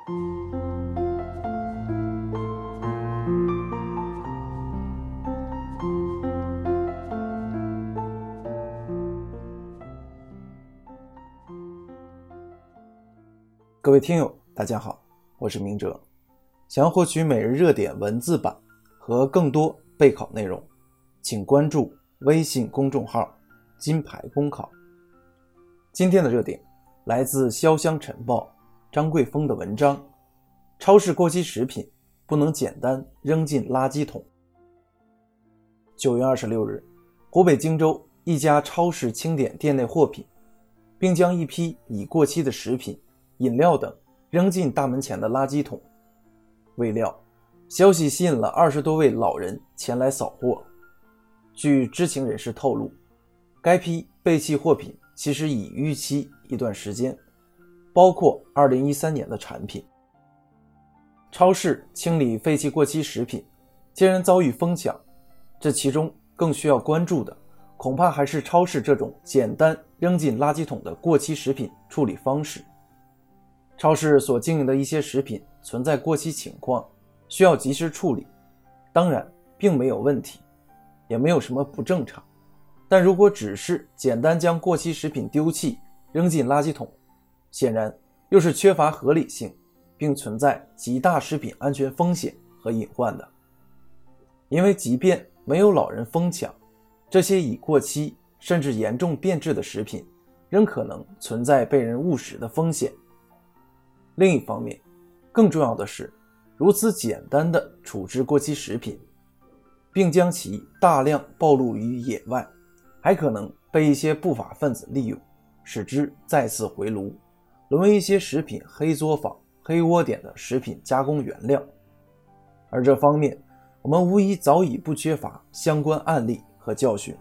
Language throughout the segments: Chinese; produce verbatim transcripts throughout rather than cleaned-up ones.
各位听友大家好，我是明哲。想要获取每日热点文字版和更多备考内容，请关注微信公众号金牌公考。今天的热点来自潇湘晨报张桂峰的文章，超市过期食品不能简单扔进垃圾桶。九月二十六日，湖北荆州一家超市清点店内货品，并将一批已过期的食品、饮料等扔进大门前的垃圾桶。未料，消息吸引了二十多位老人前来扫货。据知情人士透露，该批废弃货品其实已逾期一段时间，包括二零一三年的产品。超市清理废弃过期食品，竟然遭遇疯抢，这其中更需要关注的，恐怕还是超市这种简单扔进垃圾桶的过期食品处理方式。超市所经营的一些食品存在过期情况，需要及时处理，当然并没有问题，也没有什么不正常。但如果只是简单将过期食品丢弃扔进垃圾桶，显然又是缺乏合理性，并存在极大食品安全风险和隐患的。因为即便没有老人疯抢，这些已过期甚至严重变质的食品仍可能存在被人误食的风险。另一方面，更重要的是，如此简单的处置过期食品，并将其大量暴露于野外，还可能被一些不法分子利用，使之再次回炉，沦为一些食品黑作坊、黑窝点的食品加工原料。而这方面，我们无疑早已不缺乏相关案例和教训。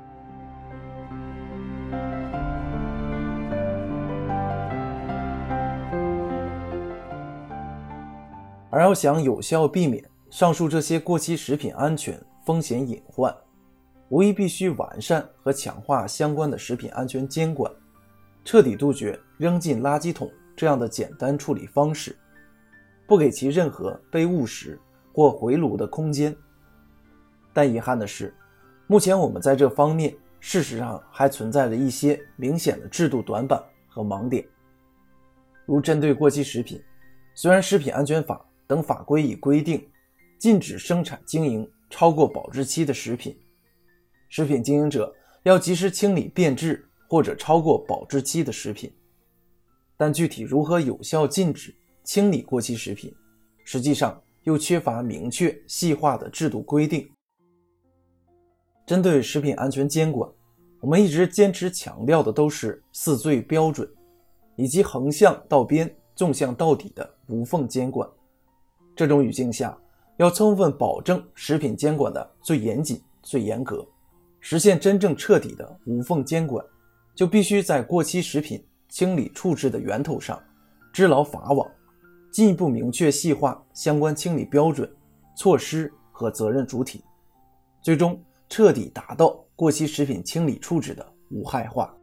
而要想有效避免上述这些过期食品安全风险隐患，无疑必须完善和强化相关的食品安全监管，彻底杜绝扔进垃圾桶这样的简单处理方式，不给其任何被误食或回炉的空间。但遗憾的是，目前我们在这方面事实上还存在着一些明显的制度短板和盲点。如针对过期食品，虽然食品安全法等法规已规定禁止生产经营超过保质期的食品，食品经营者要及时清理变质或者超过保质期的食品，但具体如何有效禁止清理过期食品，实际上又缺乏明确细化的制度规定。针对食品安全监管，我们一直坚持强调的都是四最标准，以及横向到边、纵向到底的无缝监管。这种语境下，要充分保证食品监管的最严谨、最严格，实现真正彻底的无缝监管，就必须在过期食品清理处置的源头上织牢法网，进一步明确细化相关清理标准、措施和责任主体，最终彻底达到过期食品清理处置的无害化。